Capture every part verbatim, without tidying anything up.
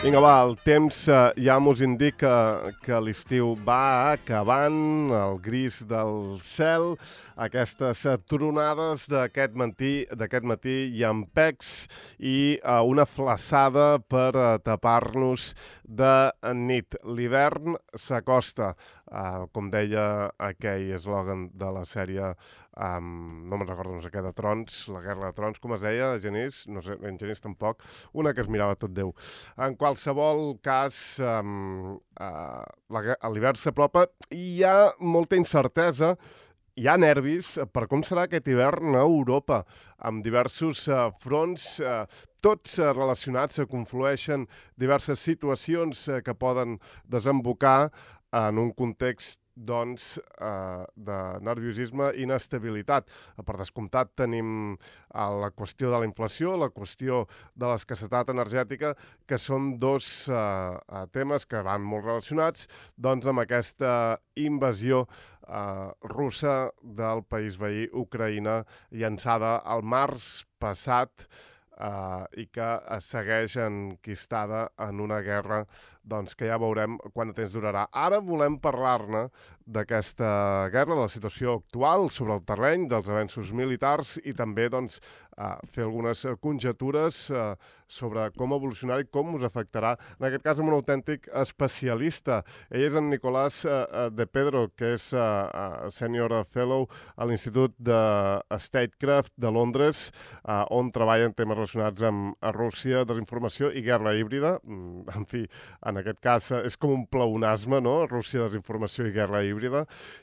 Vinga, va, el temps eh, ja mos indica que l'estiu va acabant, el gris del cel, aquestes eh, tronades d'aquest matí, d'aquest matí llampecs i eh, una flaçada per eh, tapar-nos de nit. L'hivern s'acosta, eh, com deia aquell eslògan de la sèrie, um, no me'n recordo, no sé què, de Trons, la Guerra de Trons, com es deia, Genís? No sé, en Genís tampoc, una que es mirava tot Déu. En qualsevol cas, um, uh, l'hivern s'apropa i hi ha molta incertesa, hi ha nervis per com serà aquest hivern a Europa, amb diversos uh, fronts, uh, tots uh, relacionats, uh, conflueixen diverses situacions uh, que poden desembocar en un context doncs, eh, de nerviosisme i inestabilitat. Per descomptat, tenim eh, la qüestió de la inflació, la qüestió de l'escassetat energètica, que són dos eh, temes que van molt relacionats doncs, amb aquesta invasió eh, russa del país veí, Ucraïna, llançada al març passat, Uh, i que segueix enquistada en una guerra doncs, que ja veurem quant temps durarà. Ara volem parlar-ne d'aquesta guerra, de la situació actual sobre el terreny, dels avenços militars i també doncs, uh, fer algunes conjectures uh, sobre com evolucionar i com us afectarà, en aquest cas amb un autèntic especialista. Ell és en Nicolás uh, de Pedro, que és uh, uh, Senior Fellow a l'Institut de Statecraft de Londres, uh, on treballa en temes relacionats amb Rússia, desinformació i guerra híbrida. En fi, en aquest cas és com un pleonasme, no? Rússia, desinformació i guerra híbrida,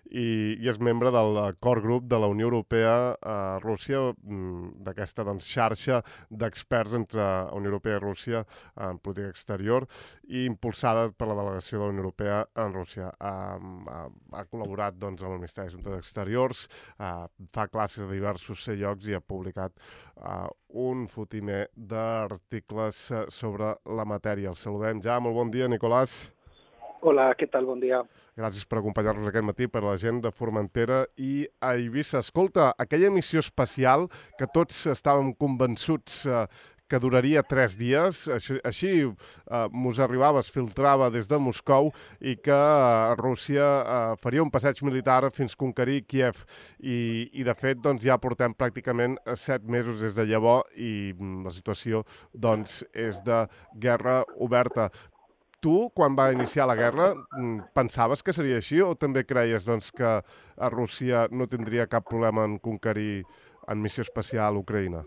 i, i és membre del core group de la Unió Europea a Rússia, d'aquesta doncs, xarxa d'experts entre Unió Europea i Rússia en política exterior, i impulsada per la delegació de la Unió Europea en Rússia. Ha, ha, ha col·laborat doncs, amb el Ministeri d'Assumptes Exteriors, ha, fa classes a diversos llocs i ha publicat uh, un fotimer d'articles sobre la matèria. El saludem ja. Molt bon dia, Nicolás. Hola, què tal? Bon dia. Gràcies per acompanyar-nos aquest matí, per la gent de Formentera i a Eivissa. Escolta, aquella missió espacial que tots estàvem convençuts eh, que duraria tres dies, així, així eh, mos arribava, es filtrava des de Moscou, i que eh, Rússia eh, faria un passeig militar fins conquerir Kiev. I, i de fet, doncs, ja portem pràcticament set mesos des de llavors i mm, la situació doncs, és de guerra oberta. Tu, quan va iniciar la guerra, pensaves que seria així o també creies doncs, que a Rússia no tindria cap problema en conquerir en missió espacial Ucraïna?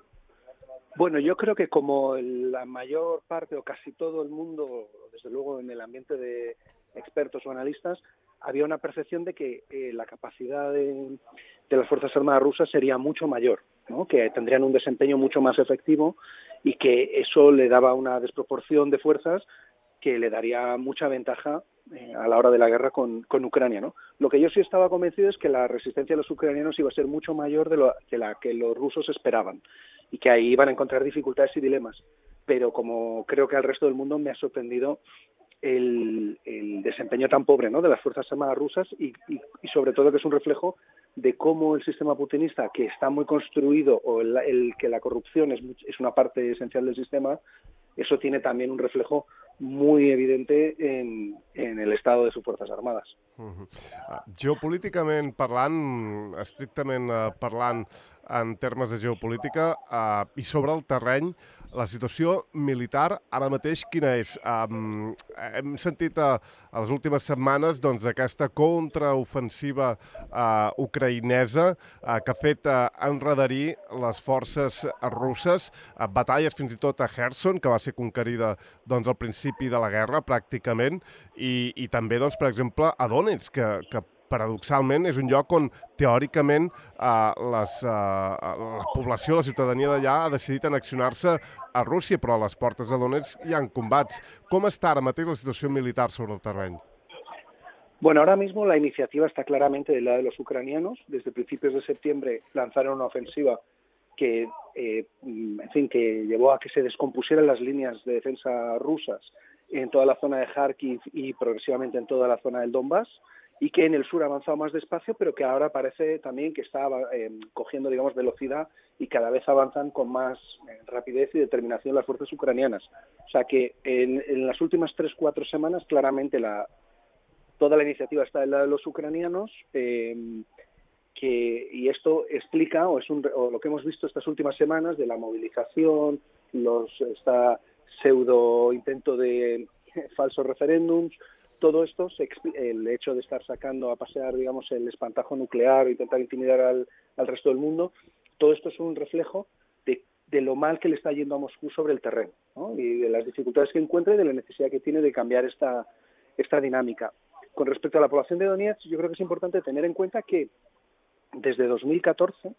Bueno, yo creo que como la mayor parte o casi todo el mundo, desde luego en el ambiente de expertos o analistas, había una percepción de que eh, la capacidad de, de las Fuerzas Armadas rusas sería mucho mayor, ¿no? Que tendrían un desempeño mucho más efectivo y que eso le daba una desproporción de fuerzas que le daría mucha ventaja eh, a la hora de la guerra con, con Ucrania, ¿no? Lo que yo sí estaba convencido es que la resistencia de los ucranianos iba a ser mucho mayor de, lo, de la que los rusos esperaban y que ahí iban a encontrar dificultades y dilemas. Pero como creo que al resto del mundo me ha sorprendido el, el desempeño tan pobre, ¿no? de las Fuerzas Armadas rusas y, y, y sobre todo que es un reflejo de cómo el sistema putinista, que está muy construido, o el, el que la corrupción es, es una parte esencial del sistema, eso tiene también un reflejo muy evidente en, en el estado de sus Fuerzas Armadas. Uh-huh. Uh, geopolíticament parlant, estrictament uh, parlant en termes de geopolítica uh, i sobre el terreny, la situació militar ara mateix quina és? Um, hem sentit a, a les últimes setmanes doncs, aquesta contraofensiva uh, ucraïnesa uh, que ha fet uh, enredarir les forces russes, uh, batalles fins i tot a Kherson, que va ser conquerida doncs, al principi de la guerra pràcticament, i, i també, doncs, per exemple, a Donetsk, que, que paradoxalment és un lloc on teòricament eh, les, eh, la població, la ciutadania d'allà ha decidit annexionar-se a Rússia, però a les portes de Donetsk hi ha combats. Com està ara mateix la situació militar sobre el terreny? Bueno, ahora mismo la iniciativa está claramente del lado de los ucranianos. Desde principios de septiembre lanzaron una ofensiva que, eh, en fin, que llevó a que se descompusieran las líneas de defensa rusas en toda la zona de Kharkiv y progresivamente en toda la zona del Donbass, y que en el sur ha avanzado más despacio, pero que ahora parece también que está eh, cogiendo, digamos, velocidad y cada vez avanzan con más eh, rapidez y determinación las fuerzas ucranianas. O sea que en, en las últimas tres, cuatro semanas claramente la, toda la iniciativa está del lado de los ucranianos, eh, que, y esto explica, o es un, o lo que hemos visto estas últimas semanas de la movilización, los esta pseudo intento de falsos referéndums, todo esto, se, el hecho de estar sacando a pasear, digamos, el espantajo nuclear e intentar intimidar al, al resto del mundo, todo esto es un reflejo de, de lo mal que le está yendo a Moscú sobre el terreno, ¿no? Y de las dificultades que encuentra y de la necesidad que tiene de cambiar esta, esta dinámica. Con respecto a la población de Donetsk, yo creo que es importante tener en cuenta que desde dos mil catorce,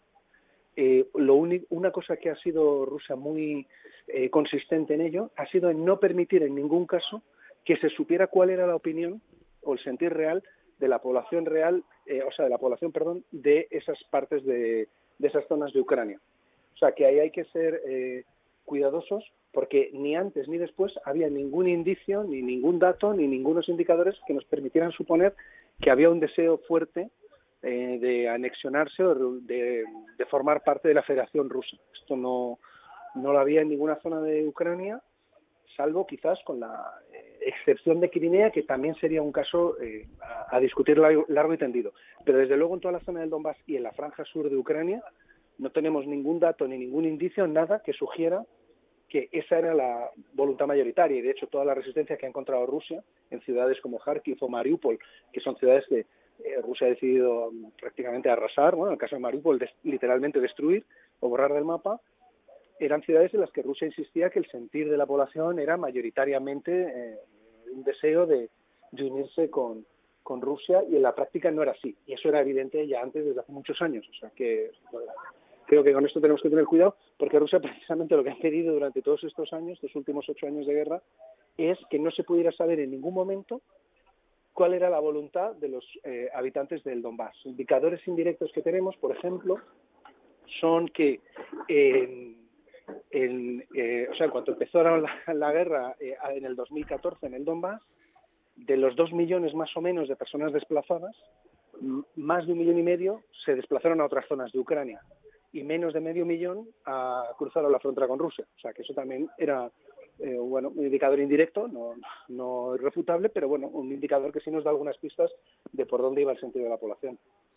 eh, lo único, una cosa que ha sido Rusia muy eh, consistente en ello ha sido en no permitir en ningún caso que se supiera cuál era la opinión o el sentir real de la población real, eh, o sea, de la población, perdón, de esas partes de, de esas zonas de Ucrania. O sea, que ahí hay que ser eh, cuidadosos porque ni antes ni después había ningún indicio, ni ningún dato, ni ningunos indicadores que nos permitieran suponer que había un deseo fuerte eh, de anexionarse o de, de formar parte de la Federación Rusa. Esto no, no lo había en ninguna zona de Ucrania, salvo quizás con la eh, excepción de Crimea, que también sería un caso eh, a, a discutir largo, largo y tendido. Pero desde luego en toda la zona del Donbass y en la franja sur de Ucrania no tenemos ningún dato ni ningún indicio, nada que sugiera que esa era la voluntad mayoritaria. Y de hecho toda la resistencia que ha encontrado Rusia en ciudades como Kharkiv o Mariupol, que son ciudades que eh, Rusia ha decidido um, prácticamente arrasar, bueno, en el caso de Mariupol des, literalmente destruir o borrar del mapa, eran ciudades en las que Rusia insistía que el sentir de la población era mayoritariamente eh, un deseo de, de unirse con, con Rusia, y en la práctica no era así. Y eso era evidente ya antes, desde hace muchos años. O sea que bueno, creo que con esto tenemos que tener cuidado, porque Rusia precisamente lo que ha querido durante todos estos años, estos últimos ocho años de guerra, es que no se pudiera saber en ningún momento cuál era la voluntad de los eh, habitantes del Donbass. Indicadores indirectos que tenemos, por ejemplo, son que eh, En, eh, o sea, en cuanto empezó la, la guerra eh, en el dos mil catorce en el Donbass, de los dos millones más o menos de personas desplazadas, m- más de un millón y medio se desplazaron a otras zonas de Ucrania y menos de medio millón a, cruzaron la frontera con Rusia. O sea, que eso también era eh, bueno, un indicador indirecto, no, no irrefutable, pero bueno, un indicador que sí nos da algunas pistas de por dónde iba el sentido de la población.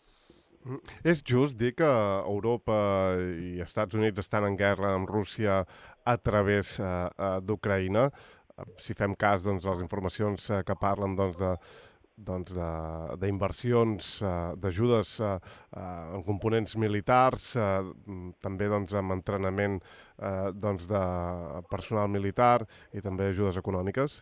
És just dir que Europa i Estats Units estan en guerra amb Rússia a través eh, eh, d'Ucraïna. Si fem cas, doncs, les informacions eh, que parlen doncs, de doncs, d'inversions, eh, d'ajudes eh, eh, en components militars, eh, també doncs, amb entrenament eh, doncs, de personal militar i també ajudes econòmiques?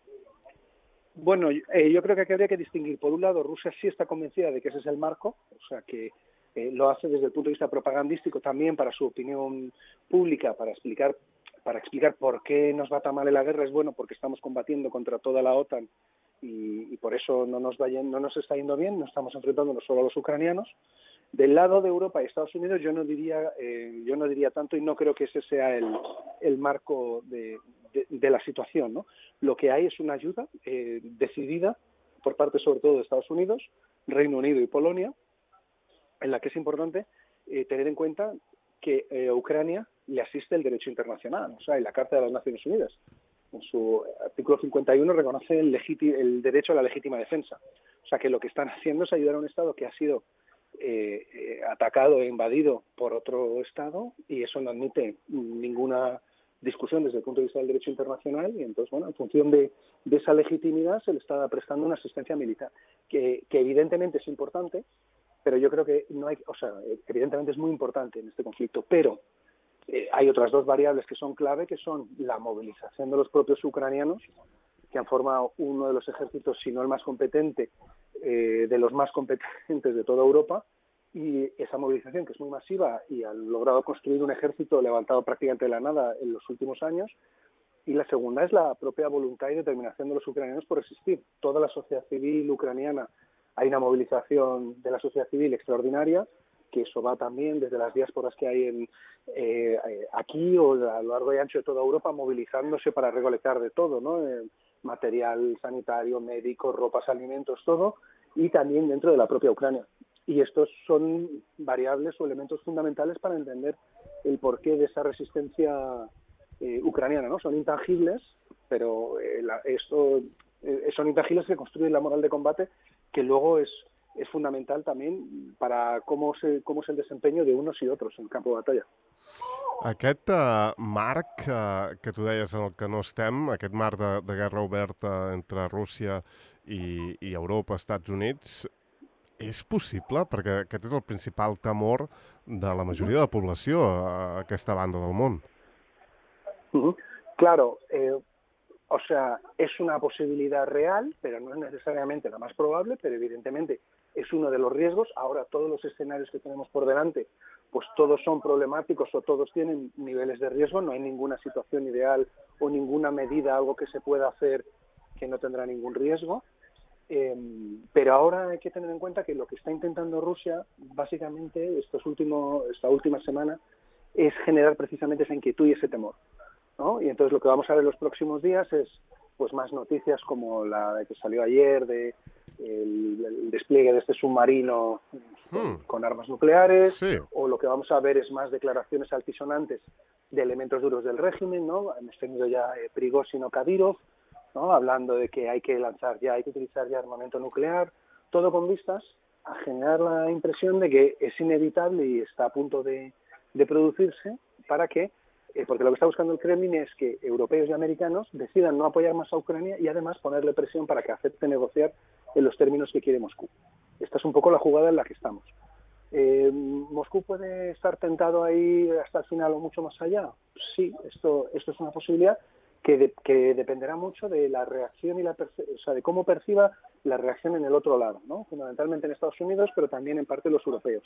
Bueno, eh, yo creo que aquí habría que distinguir. Por un lado, Rusia sí está convencida de que ese es el marco, o sea que eh, lo hace desde el punto de vista propagandístico también para su opinión pública, para explicar, para explicar por qué nos va tan mal en la guerra. Es bueno porque estamos combatiendo contra toda la OTAN y, y por eso no nos, vaya, no nos está yendo bien, no estamos enfrentándonos solo a los ucranianos. Del lado de Europa y Estados Unidos yo no diría, eh, yo no diría tanto, y no creo que ese sea el, el marco de, de, de la situación, ¿no? Lo que hay es una ayuda eh, decidida por parte sobre todo de Estados Unidos, Reino Unido y Polonia, en la que es importante eh, tener en cuenta que eh, a Ucrania le asiste el derecho internacional, o sea, en la Carta de las Naciones Unidas. En su artículo cincuenta y uno reconoce el, legiti- el derecho a la legítima defensa. O sea, que lo que están haciendo es ayudar a un Estado que ha sido Eh, eh, atacado e invadido por otro Estado, y eso no admite ninguna discusión desde el punto de vista del derecho internacional, y entonces, bueno, en función de, de esa legitimidad se le está prestando una asistencia militar, que, que evidentemente es importante, pero yo creo que no hay, o sea, evidentemente es muy importante en este conflicto, pero eh, hay otras dos variables que son clave, que son la movilización de los propios ucranianos, que han formado uno de los ejércitos, si no el más competente, eh, de los más competentes de toda Europa, y esa movilización, que es muy masiva y han logrado construir un ejército levantado prácticamente de la nada en los últimos años. Y la segunda es la propia voluntad y determinación de los ucranianos por resistir. Toda la sociedad civil ucraniana, hay una movilización de la sociedad civil extraordinaria, que eso va también desde las diásporas que hay en, eh, aquí o a lo largo y ancho de toda Europa, movilizándose para recolectar de todo, ¿no? Eh, material sanitario, médico, ropas, alimentos, todo, y también dentro de la propia Ucrania. Y estos son variables o elementos fundamentales para entender el porqué de esa resistencia eh, ucraniana, ¿no? Son intangibles, pero eh, la, esto eh, son intangibles que construyen la moral de combate, que luego es, es fundamental también para cómo, se, cómo es el desempeño de unos y otros en el campo de batalla. Aquest uh, marc uh, que tu deies en el que no estem, aquest marc de, de guerra oberta entre Rússia i, i Europa, Estats Units, és possible? Perquè aquest és el principal temor de la majoria de la població a aquesta banda del món. Uh-huh. Claro, eh, o sea, es una posibilidad real, pero no es necesariamente la más probable, pero evidentemente es uno de los riesgos. Ahora todos los escenarios que tenemos por delante, pues todos son problemáticos o todos tienen niveles de riesgo, no hay ninguna situación ideal o ninguna medida, algo que se pueda hacer que no tendrá ningún riesgo. Eh, pero ahora hay que tener en cuenta que lo que está intentando Rusia, básicamente, estos últimos, esta última semana, es generar precisamente esa inquietud y ese temor, ¿no? Y entonces lo que vamos a ver en los próximos días es pues más noticias como la que salió ayer de el, el despliegue de este submarino con, Hmm. con armas nucleares, Sí. o lo que vamos a ver es más declaraciones altisonantes de elementos duros del régimen, ¿no? Hemos tenido ya eh, Prigozhin o Kadyrov, ¿no? Hablando de que hay que lanzar ya, hay que utilizar ya armamento nuclear, todo con vistas a generar la impresión de que es inevitable y está a punto de, de producirse para que, eh, porque lo que está buscando el Kremlin es que europeos y americanos decidan no apoyar más a Ucrania y además ponerle presión para que acepte negociar en los términos que quiere Moscú. Esta es un poco la jugada en la que estamos. Eh, ¿Moscú puede estar tentado ahí hasta el final o mucho más allá? Sí, esto, esto es una posibilidad que, de, que dependerá mucho de la reacción y la o sea, de cómo perciba la reacción en el otro lado, ¿no? Fundamentalmente en Estados Unidos, pero también en parte los europeos.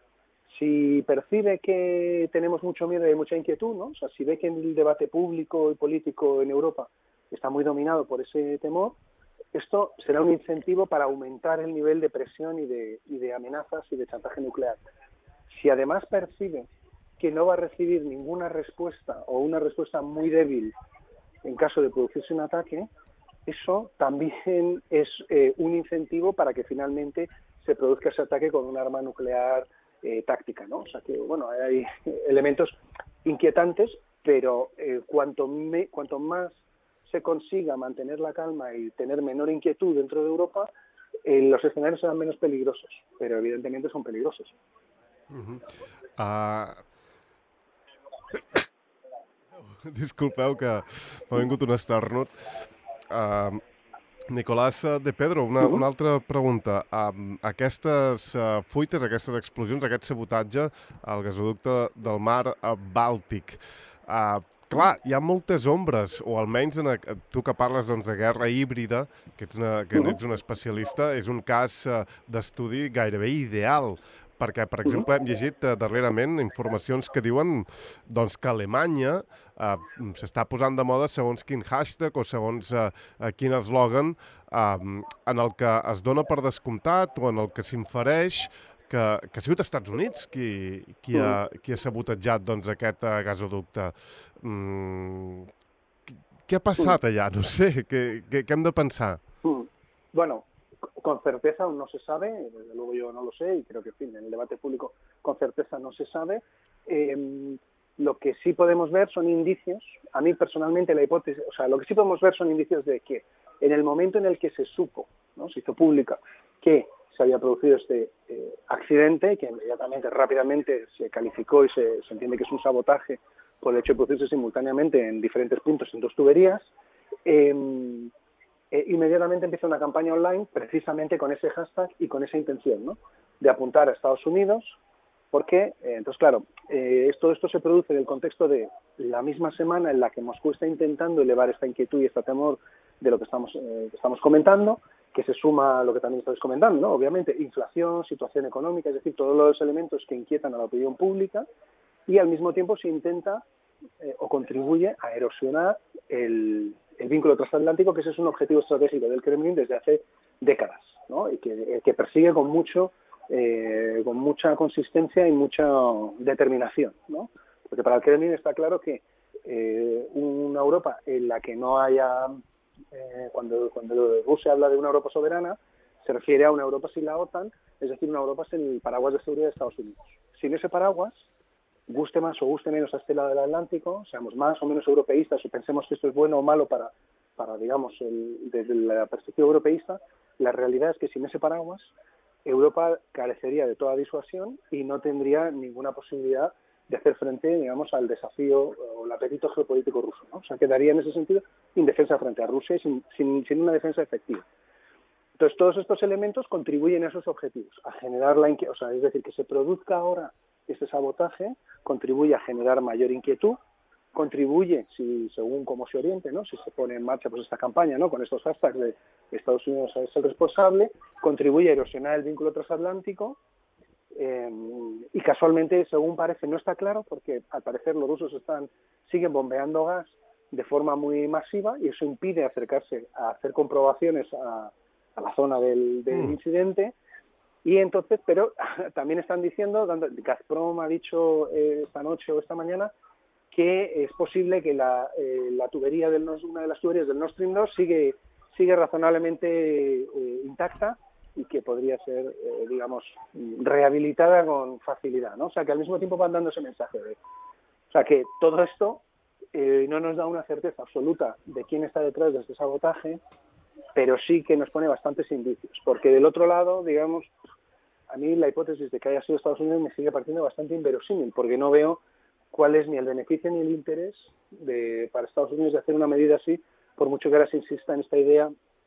Si percibe que tenemos mucho miedo y mucha inquietud, ¿no? O sea, si ve que el debate público y político en Europa está muy dominado por ese temor, esto será un incentivo para aumentar el nivel de presión y de, y de amenazas y de chantaje nuclear. Si además percibe que no va a recibir ninguna respuesta o una respuesta muy débil en caso de producirse un ataque, eso también es eh, un incentivo para que finalmente se produzca ese ataque con un arma nuclear eh, táctica, ¿no? O sea que, bueno, hay elementos inquietantes, pero eh, cuanto, me, cuanto más se consiga mantener la calma y tener menor inquietud dentro de Europa, eh, los escenarios serán menos peligrosos, pero evidentemente son peligrosos. Uh-huh. Uh... Disculpeu que m'ha vingut un esternut. Uh, Nicolás de Pedro, una, una altra pregunta. Uh, aquestes uh, fuites, aquestes explosions, aquest sabotatge al gasoducte del mar uh, Bàltic, uh, clar, hi ha moltes ombres, o almenys en, tu que parles doncs, de guerra híbrida, que ets, una, que ets un especialista, és un cas uh, d'estudi gairebé ideal, perquè, per exemple, hem llegit uh, darrerament informacions que diuen doncs, que Alemanya uh, s'està posant de moda segons quin hashtag o segons uh, uh, quin eslògan uh, en el que es dona per descomptat o en el que s'infereix que, que ha sigut Estats Units qui, qui, ha, qui ha sabotejat doncs, aquest uh, gasoducte. Mm, què ha passat allà? No sé, què, què, què hem de pensar? Bueno, con certeza aún no se sabe, desde luego yo no lo sé y creo que en, fin, en el debate público con certeza no se sabe. Eh, lo que sí podemos ver son indicios, a mí personalmente la hipótesis, o sea, lo que sí podemos ver son indicios de que en el momento en el que se supo, ¿no? Se hizo pública que se había producido este eh, accidente, que inmediatamente, rápidamente se calificó y se, se entiende que es un sabotaje por el hecho de producirse simultáneamente en diferentes puntos en dos tuberías, eh, eh, inmediatamente empieza una campaña online precisamente con ese hashtag y con esa intención, ¿no? De apuntar a Estados Unidos, porque, eh, entonces claro, eh, todo esto se produce en el contexto de la misma semana en la que Moscú está intentando elevar esta inquietud y este temor de lo que estamos, eh, que estamos comentando, que se suma a lo que también estáis comentando, ¿no? Obviamente, inflación, situación económica, es decir, todos los elementos que inquietan a la opinión pública, y al mismo tiempo se intenta eh, o contribuye a erosionar el, el vínculo transatlántico, que ese es un objetivo estratégico del Kremlin desde hace décadas, ¿no? Y que, que persigue con mucho eh, con mucha consistencia y mucha determinación, ¿no? Porque para el Kremlin está claro que eh, una Europa en la que no haya, eh, cuando, cuando Rusia habla de una Europa soberana, se refiere a una Europa sin la OTAN, es decir, una Europa sin el paraguas de seguridad de Estados Unidos. Sin ese paraguas, guste más o guste menos a este lado del Atlántico, seamos más o menos europeístas o pensemos que esto es bueno o malo para, para digamos, el, desde la perspectiva europeísta, la realidad es que sin ese paraguas, Europa carecería de toda disuasión y no tendría ninguna posibilidad de hacer frente, digamos, al desafío o el apetito geopolítico ruso, ¿no? O sea, quedaría en ese sentido indefensa frente a Rusia y sin, sin, sin una defensa efectiva. Entonces, todos estos elementos contribuyen a esos objetivos, a generar la inquietud, o sea, es decir, que se produzca ahora este sabotaje contribuye a generar mayor inquietud, contribuye, si según cómo se oriente, ¿no? Si se pone en marcha pues esta campaña, ¿no? Con estos hashtags de Estados Unidos es el responsable, contribuye a erosionar el vínculo transatlántico eh, y casualmente, según parece, no está claro porque al parecer los rusos están siguen bombeando gas de forma muy masiva y eso impide acercarse a hacer comprobaciones a, a la zona del, del mm. incidente. Y entonces, pero también están diciendo, Gazprom ha dicho eh, esta noche o esta mañana que es posible que la, eh, la tubería del una de las tuberías del Nord Stream dos sigue sigue razonablemente eh, intacta y que podría ser, eh, digamos, rehabilitada con facilidad, ¿no? O sea, que al mismo tiempo van dando ese mensaje de, o sea, que todo esto eh, no nos da una certeza absoluta de quién está detrás de este sabotaje, pero sí que nos pone bastantes indicios, porque del otro lado, digamos, a mí la hipótesis de que haya sido Estados Unidos me sigue pareciendo bastante inverosímil, porque no veo cuál es ni el beneficio ni el interés de, para Estados Unidos de hacer una medida así, por mucho que ahora se insista en esta idea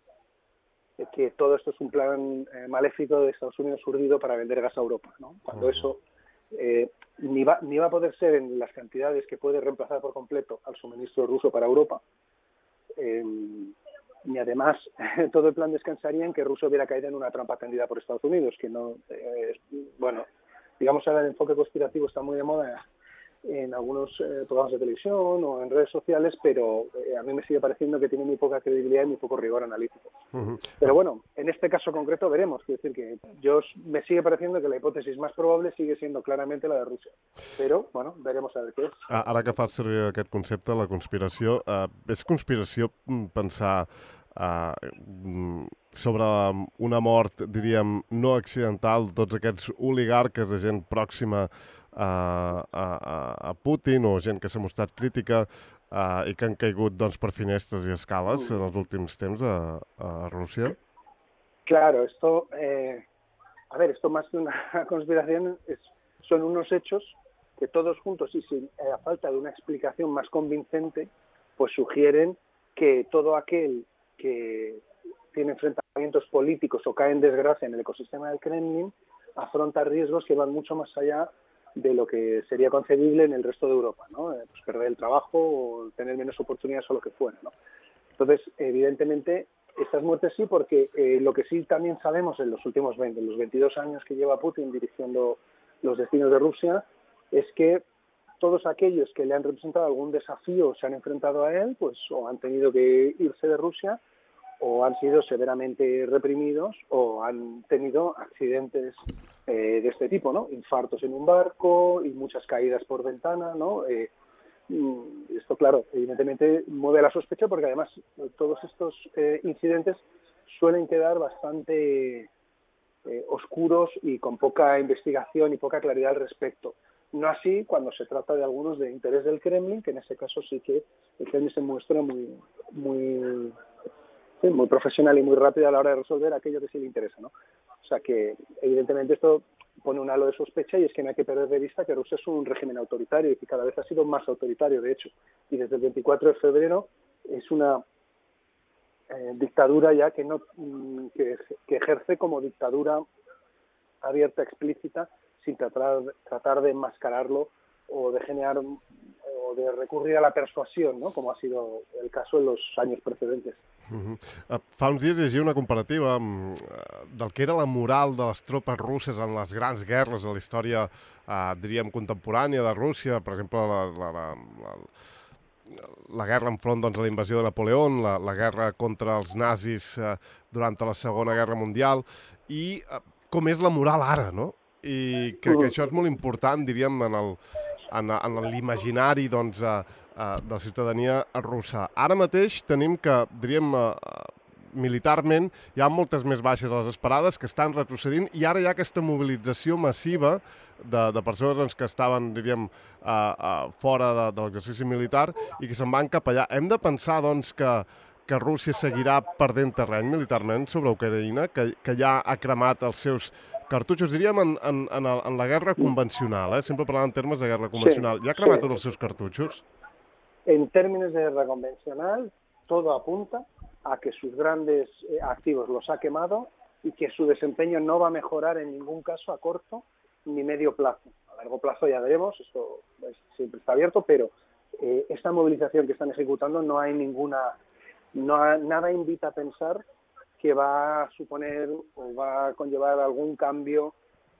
de que todo esto es un plan eh, maléfico de Estados Unidos urdido para vender gas a Europa, ¿no? Cuando eso eh, ni, va, ni va a poder ser en las cantidades que puede reemplazar por completo al suministro ruso para Europa, eh, ni además todo el plan descansaría en que Rusia hubiera caído en una trampa tendida por Estados Unidos, que no, eh, bueno, digamos ahora el enfoque conspirativo está muy de moda en algunos eh, programas de televisión o en redes sociales, pero eh, a mí me sigue pareciendo que tiene muy poca credibilidad y muy poco rigor analítico. Uh-huh. Pero bueno, en este caso concreto veremos, quiero decir que yo me sigue pareciendo que la hipòtesi más probable sigue siendo claramente la de Rússia. Però, bueno, veremos a ver què és. Ara que fas servir aquest concepte, la conspiració, eh, és conspiració pensar eh, sobre una mort, diríem, no accidental, tots aquests oligarques de gent pròxima A, a, a Putin o gent que s'ha mostrat crítica uh, i que han caigut doncs, per finestres i escales en els últims temps a, a Rússia? Claro, esto, eh, a ver, esto más que una conspiración es, son unos hechos que todos juntos y sin eh, a falta de una explicación más convincente, pues sugieren que todo aquel que tiene enfrentamientos políticos o cae en desgracia en el ecosistema del Kremlin afronta riesgos que van mucho más allá de lo que sería concebible en el resto de Europa, ¿no? Eh, pues perder el trabajo o tener menos oportunidades o lo que fuera, ¿no? Entonces, evidentemente, estas muertes sí, porque eh, lo que sí también sabemos en los últimos veinte, en los veintidós años que lleva Putin dirigiendo los destinos de Rusia, es que todos aquellos que le han representado algún desafío o se han enfrentado a él, pues o han tenido que irse de Rusia o han sido severamente reprimidos o han tenido accidentes eh, de este tipo, ¿no? Infartos en un barco y muchas caídas por ventana, ¿no? Eh, esto, claro, evidentemente mueve la sospecha porque además todos estos eh, incidentes suelen quedar bastante eh, oscuros y con poca investigación y poca claridad al respecto. No así cuando se trata de algunos de interés del Kremlin, que en ese caso sí que el Kremlin se muestra muy, muy, sí, muy profesional y muy rápido a la hora de resolver aquello que sí le interesa, ¿no? O sea que evidentemente esto pone un halo de sospecha y es que no hay que perder de vista que Rusia es un régimen autoritario y que cada vez ha sido más autoritario, de hecho. Y desde el veinticuatro de febrero es una eh, dictadura ya que, no, que, que ejerce como dictadura abierta, explícita, sin tratar, tratar de enmascararlo o de generar o de recurrir a la persuasión, ¿no? Como ha sido el caso en los años precedentes. Uh-huh. Uh, fa uns dies llegia una comparativa um, del que era la moral de les tropes russes en les grans guerres a la història, uh, diríem, contemporània de Rússia, per exemple, la, la, la, la, la guerra enfront doncs, a la invasió de Napoleó, la, la guerra contra els nazis uh, durant la Segona Guerra Mundial, i uh, com és la moral ara, no? I que, que això és molt important, diríem, en el, en, en l'imaginari doncs, uh, uh, de la ciutadania russa. Ara mateix tenim que, diríem, uh, militarment hi ha moltes més baixes a les esperades, que estan retrocedint, i ara hi ha aquesta mobilització massiva de, de persones doncs, que estaven, diríem, uh, uh, fora de, de l'exercici militar i que se'n van cap allà. Hem de pensar, doncs, que, que Rússia seguirà perdent terreny militarment sobre Ucraïna, que, que ja ha cremat els seus cartutxos, diríem, en, en, en, el, en la guerra convencional, eh? Sempre parlant en termes de guerra convencional. Sí, ja ha cremat sí. tots els seus cartutxos? En términos de guerra convencional, todo apunta a que sus grandes eh, activos los ha quemado y que su desempeño no va a mejorar en ningún caso a corto ni medio plazo. A largo plazo ya veremos, esto es, siempre está abierto, pero eh, esta movilización que están ejecutando no hay ninguna, no ha, nada invita a pensar que va a suponer o va a conllevar algún cambio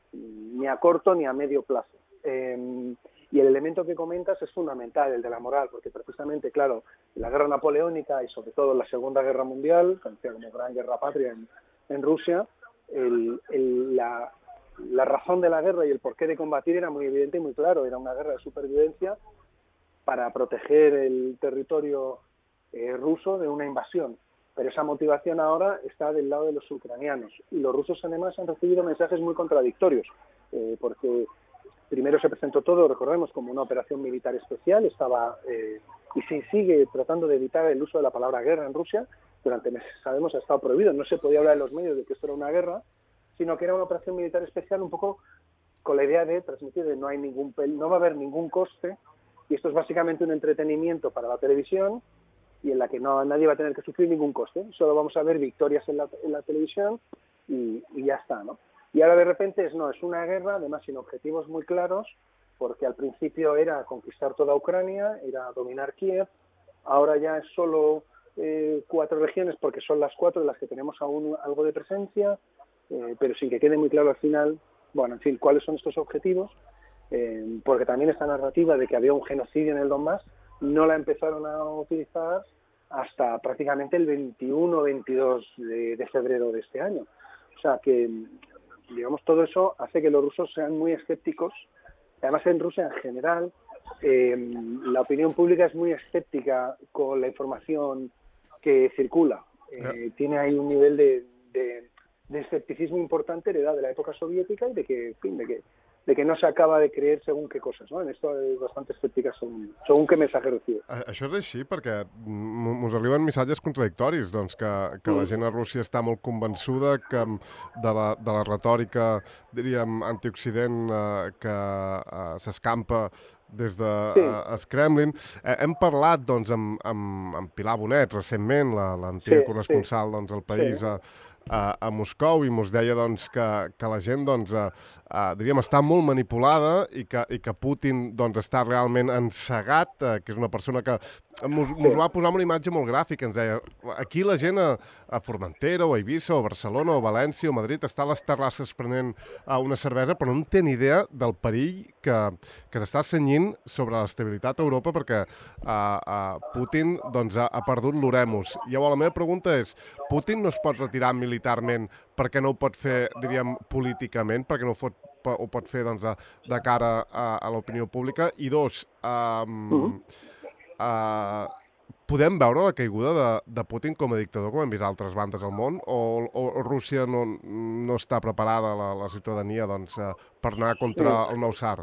ni a corto ni a medio plazo. Eh, y el elemento que comentas es fundamental, el de la moral, porque precisamente, claro, la guerra napoleónica y sobre todo la Segunda Guerra Mundial, conocida como Gran Guerra Patria en, en Rusia, el, el, la, la razón de la guerra y el porqué de combatir era muy evidente y muy claro. Era una guerra de supervivencia para proteger el territorio eh, ruso de una invasión. Pero esa motivación ahora está del lado de los ucranianos. Y los rusos además han recibido mensajes muy contradictorios, eh, porque primero se presentó todo, recordemos, como una operación militar especial, estaba eh, y se sigue tratando de evitar el uso de la palabra guerra en Rusia. Durante meses, sabemos, ha estado prohibido, no se podía hablar en los medios de que esto era una guerra, sino que era una operación militar especial un poco con la idea de transmitir que no hay ningún no va a haber ningún coste, y esto es básicamente un entretenimiento para la televisión, y en la que no nadie va a tener que sufrir ningún coste, solo vamos a ver victorias en la, en la televisión y, y ya está, ¿no? Y ahora de repente es no, es una guerra, además sin objetivos muy claros, porque al principio era conquistar toda Ucrania, era dominar Kiev, ahora ya es solo eh, cuatro regiones, porque son las cuatro de las que tenemos aún algo de presencia, eh, pero sin que quede muy claro al final, bueno, en fin, cuáles son estos objetivos, eh, porque también esta narrativa de que había un genocidio en el Donbass no la empezaron a utilizar hasta prácticamente el veintiuno o veintidós de, de febrero de este año. O sea que, digamos, todo eso hace que los rusos sean muy escépticos. Además, en Rusia en general, eh, la opinión pública es muy escéptica con la información que circula. Eh, tiene ahí un nivel de, de, de escepticismo importante heredado de la época soviética y de que, en fin, de que de que no s'acaba de creer según què coses, no? En esto és bastant escèptica según, según què missatge recibes. Això és així perquè mos arriben missatges contradictoris, doncs que, que mm. la gent a Rússia està molt convençuda que de la, de la retòrica, diríem, antioccident eh, que eh, s'escampa des de sí. eh, Kremlin. Eh, hem parlat doncs, amb, amb, amb Pilar Bonet recentment, l'antiga sí, corresponsal sí. doncs, al país sí. a, a, a Moscou, i mos deia doncs, que, que la gent doncs, a, a, diríem, està molt manipulada i que, i que Putin doncs, està realment encegat, eh, que és una persona que mos, mos va posar una imatge molt gràfica, ens deia, aquí la gent a, a Formentera o a Eivissa o a Barcelona o a València o a Madrid està a les terrasses prenent uh, una cervesa, però no en té ni idea del perill que, que s'està cenyint sobre l'estabilitat a Europa, perquè uh, uh, Putin doncs, ha, ha perdut l'oremus. Llavors la meva pregunta és, Putin no es pot retirar militarment perquè no ho pot fer, diríem, políticament, perquè no ho pot, ho pot fer doncs, de, de cara a, a l'opinió pública? I dos, um, uh-huh. Uh, podem veure la caiguda de, de Putin com a dictador, com hem vist altres bandes al món, o, o, o Rússia no, no està preparada, la, la ciutadania, doncs, uh, per anar contra el nou tsar?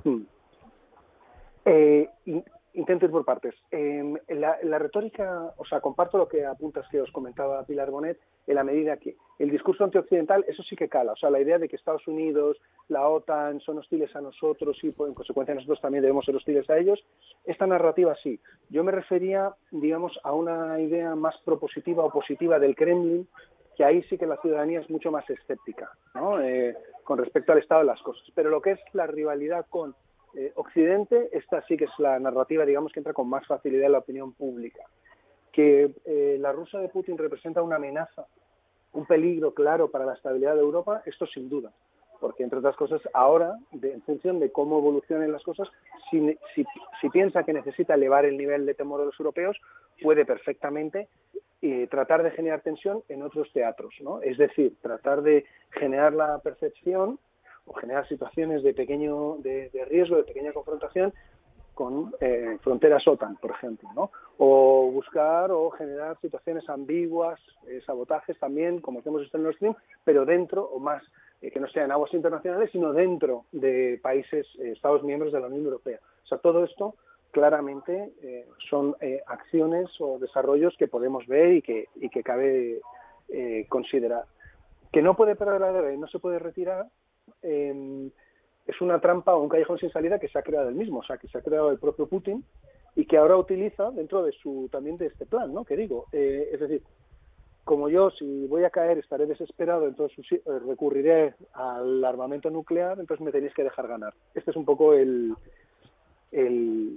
Eh, intento ir por partes. Eh, la, la retórica, o sea, comparto lo que apuntas que os comentaba Pilar Bonet, en la medida que el discurso antioccidental, eso sí que cala, o sea, la idea de que Estados Unidos, la OTAN son hostiles a nosotros y en consecuencia nosotros también debemos ser hostiles a ellos, esta narrativa sí. Yo me refería, digamos, a una idea más propositiva o positiva del Kremlin, que ahí sí que la ciudadanía es mucho más escéptica, ¿no? Eh, con respecto al estado de las cosas. Pero lo que es la rivalidad con eh, Occidente, esta sí que es la narrativa, digamos, que entra con más facilidad en la opinión pública. Que eh, la Rusia de Putin representa una amenaza, un peligro claro para la estabilidad de Europa, esto sin duda. Porque, entre otras cosas, ahora, de, en función de cómo evolucionen las cosas, si, si, si piensa que necesita elevar el nivel de temor de los europeos, puede perfectamente eh, tratar de generar tensión en otros teatros, ¿no? Es decir, tratar de generar la percepción o generar situaciones de pequeño de, de riesgo, de pequeña confrontación, con eh, fronteras OTAN, por ejemplo, ¿no? O buscar o generar situaciones ambiguas, eh, sabotajes también, como hacemos esto en Nord Stream, pero dentro, o más, eh, que no sean aguas internacionales, sino dentro de países, eh, Estados miembros de la Unión Europea. O sea, todo esto claramente eh, son eh, acciones o desarrollos que podemos ver y que, y que cabe eh, considerar. Que no puede perder la guerra y no se puede retirar, eh, es una trampa o un callejón sin salida que se ha creado él mismo, o sea, que se ha creado el propio Putin y que ahora utiliza dentro de su también de este plan, ¿no? Que digo, eh, es decir, como yo, si voy a caer, estaré desesperado, entonces eh, recurriré al armamento nuclear, entonces me tenéis que dejar ganar. Este es un poco el, el,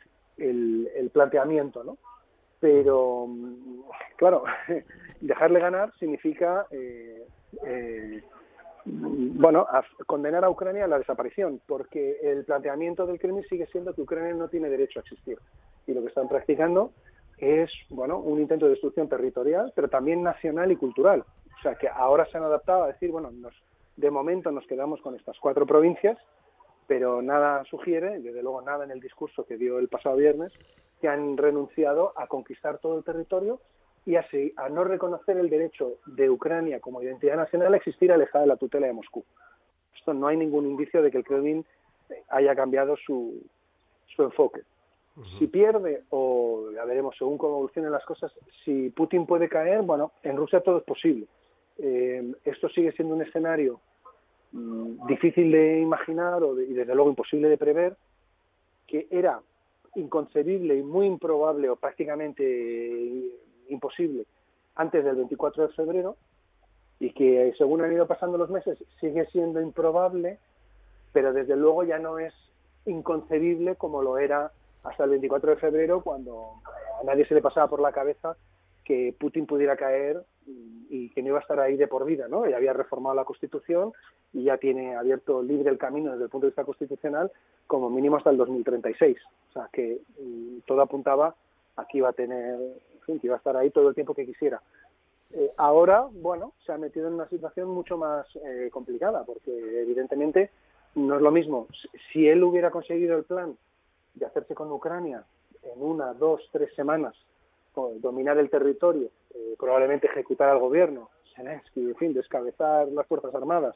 el, el planteamiento, ¿no? Pero, claro, dejarle ganar significa... Eh, eh, bueno, a condenar a Ucrania a la desaparición, porque el planteamiento del Kremlin sigue siendo que Ucrania no tiene derecho a existir. Y lo que están practicando es, bueno, un intento de destrucción territorial, pero también nacional y cultural. O sea, que ahora se han adaptado a decir, bueno, nos, de momento nos quedamos con estas cuatro provincias, pero nada sugiere, desde luego nada en el discurso que dio el pasado viernes, que han renunciado a conquistar todo el territorio y así a no reconocer el derecho de Ucrania como identidad nacional a existir alejada de la tutela de Moscú. Esto no hay ningún indicio de que el Kremlin haya cambiado su, su enfoque. Uh-huh. Si pierde, o ya veremos según cómo evolucionen las cosas, si Putin puede caer, bueno, en Rusia todo es posible. Eh, esto sigue siendo un escenario mmm, difícil de imaginar o de, y desde luego imposible de prever, que era inconcebible y muy improbable o prácticamente eh, imposible antes del veinticuatro de febrero y que según han ido pasando los meses sigue siendo improbable, pero desde luego ya no es inconcebible como lo era hasta el veinticuatro de febrero, cuando a nadie se le pasaba por la cabeza que Putin pudiera caer y que no iba a estar ahí de por vida, ¿no? Ya había reformado la Constitución y ya tiene abierto libre el camino desde el punto de vista constitucional como mínimo hasta el dos mil treinta y seis. O sea que mm, todo apuntaba a que iba a tener, en fin, que iba a estar ahí todo el tiempo que quisiera. Eh, ahora, bueno, se ha metido en una situación mucho más eh, complicada, porque evidentemente no es lo mismo. Si él hubiera conseguido el plan de hacerse con Ucrania en una, dos, tres semanas, dominar el territorio, eh, probablemente ejecutar al gobierno, Zelensky, en fin, descabezar las Fuerzas Armadas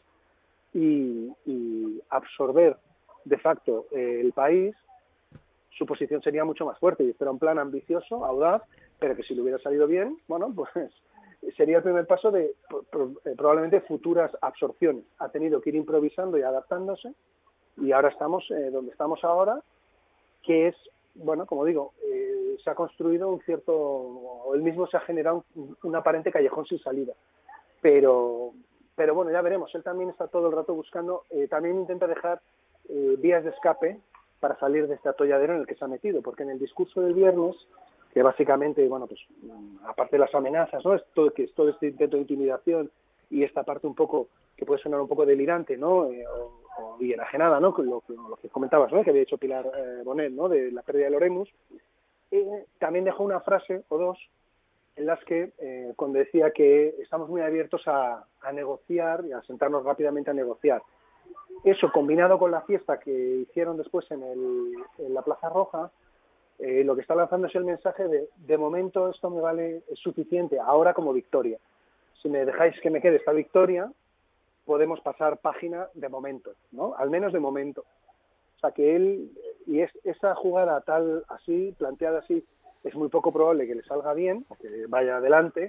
y, y absorber de facto eh, el país, su posición sería mucho más fuerte. Y este era un plan ambicioso, audaz, pero que si le hubiera salido bien, bueno, pues sería el primer paso de probablemente futuras absorciones. Ha tenido que ir improvisando y adaptándose, y ahora estamos eh, donde estamos ahora, que es, bueno, como digo, eh, se ha construido un cierto, o él mismo se ha generado un, un aparente callejón sin salida. Pero, pero bueno, ya veremos. Él también está todo el rato buscando, eh, también intenta dejar eh, vías de escape para salir de este atolladero en el que se ha metido, porque en el discurso del viernes, que básicamente, bueno, pues aparte de las amenazas, ¿no? Es todo, que es todo este intento de intimidación y esta parte un poco, que puede sonar un poco delirante, ¿no? Eh, o, o, y enajenada, ¿no? Con lo, lo que comentabas, ¿no? Que había hecho Pilar eh, Bonet, ¿no? De la pérdida de Oremus. Eh, también dejó una frase o dos en las que, eh, cuando decía que estamos muy abiertos a, a negociar y a sentarnos rápidamente a negociar. Eso, combinado con la fiesta que hicieron después en, el, en la Plaza Roja, eh, lo que está lanzando es el mensaje de, de momento esto me vale, es suficiente, ahora como victoria. Si me dejáis que me quede esta victoria, podemos pasar página de momento, ¿no? Al menos de momento. O sea que él, y es, esa jugada tal así, planteada así, es muy poco probable que le salga bien o que vaya adelante,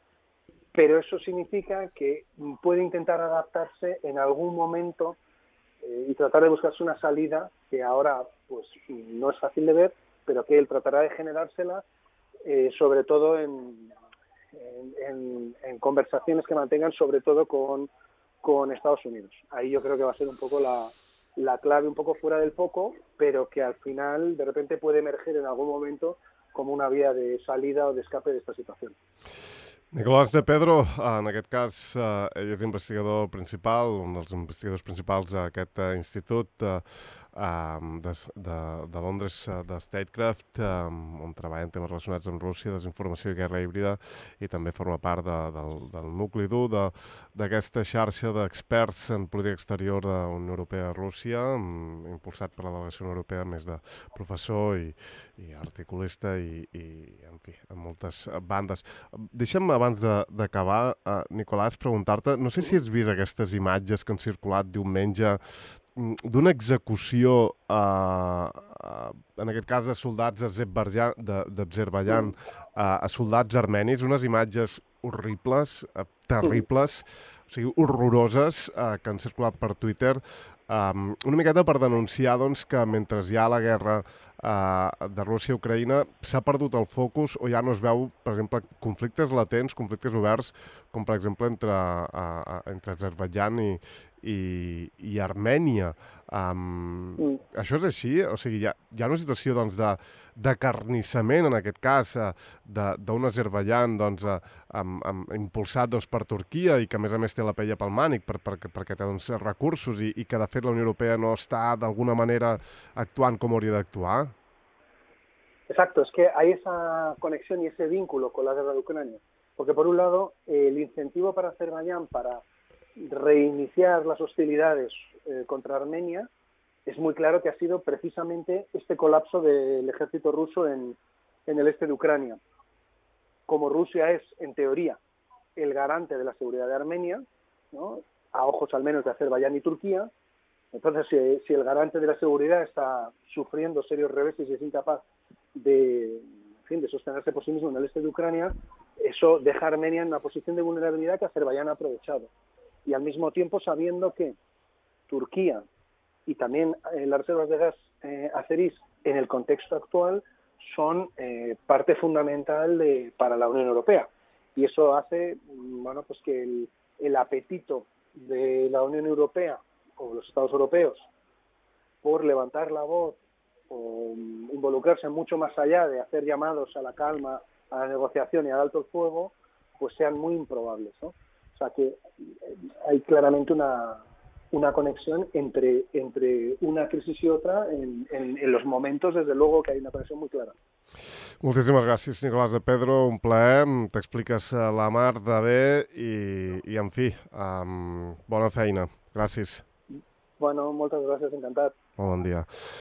pero eso significa que puede intentar adaptarse en algún momento eh, y tratar de buscarse una salida que ahora pues no es fácil de ver, pero que él tratará de generársela, eh, sobre todo en, en, en, en conversaciones que mantengan sobre todo con, con Estados Unidos. Ahí yo creo que va a ser un poco la, la clave, un poco fuera del foco, pero que al final de repente puede emerger en algún momento como una vía de salida o de escape de esta situación. Nicolás de Pedro, en aquest cas, eh, ell és investigador principal, un dels investigadors principals d'aquest eh, institut, eh, um, de, de, de Londres, uh, de Statecraft, um, on treballa en temes relacionats amb Rússia, desinformació i guerra híbrida, i també forma part de, del, del nucli dur d'aquesta xarxa d'experts en política exterior de la Unió Europea-Rússia, um, impulsat per la delegació europea, més de professor i, i articulista i, i, en fi, en moltes bandes. Deixa'm, abans d'acabar, uh, Nicolàs, preguntar-te, no sé si has vist aquestes imatges que han circulat diumenge d'una execució, uh, uh, en aquest cas de soldats d'Azerbaidjan, uh, a soldats armenis, unes imatges horribles, uh, terribles, o sigui, horroroses, uh, que han circulat per Twitter, um, una miqueta per denunciar doncs, que mentre hi ha la guerra uh, de Rússia i Ucraïna s'ha perdut el focus o ja no es veu, per exemple, conflictes latents, conflictes oberts, com per exemple entre, uh, entre Azerbaidjan i, i, i Armènia. Um, mm. Això és així? O sigui, hi ha, hi ha una situació doncs, de, de carnissament, en aquest cas, d'un Azerbaidjan doncs, um, um, impulsat doncs, per Turquia i que, a més a més, té la pella pel mànic per, per, perquè té doncs, recursos i, i que, de fet, la Unió Europea no està, d'alguna manera, actuant com hauria d'actuar? Exacto, es que hay esa conexión y ese vínculo con la guerra de Ucrania. Porque, por un lado, eh, el incentivo para Azerbaiyán para reiniciar las hostilidades eh, contra Armenia es muy claro que ha sido precisamente este colapso del ejército ruso en, en el este de Ucrania. Como Rusia es, en teoría, el garante de la seguridad de Armenia, ¿no?, a ojos al menos de Azerbaiyán y Turquía, entonces si, si el garante de la seguridad está sufriendo serios reveses y es incapaz de, en fin, de sostenerse por sí mismo en el este de Ucrania, eso deja a Armenia en una posición de vulnerabilidad que Azerbaiyán ha aprovechado. Y al mismo tiempo sabiendo que Turquía y también eh, las reservas de gas eh, azerís en el contexto actual son eh, parte fundamental de, para la Unión Europea. Y eso hace bueno, pues que el, el apetito de la Unión Europea o los Estados europeos por levantar la voz o involucrarse mucho más allá de hacer llamados a la calma, a la negociación y al alto el fuego, pues sean muy improbables, ¿no? O sea que hay claramente una, una conexión entre, entre una crisis y otra en, en, en los momentos, desde luego que hay una conexión muy clara. Moltíssimes gràcies, Nicolàs de Pedro, un plaer, t'expliques la mar de bé i, i en fi, um, bona feina. Gràcies. Bueno, moltes gràcies, encantat. Molt bon dia.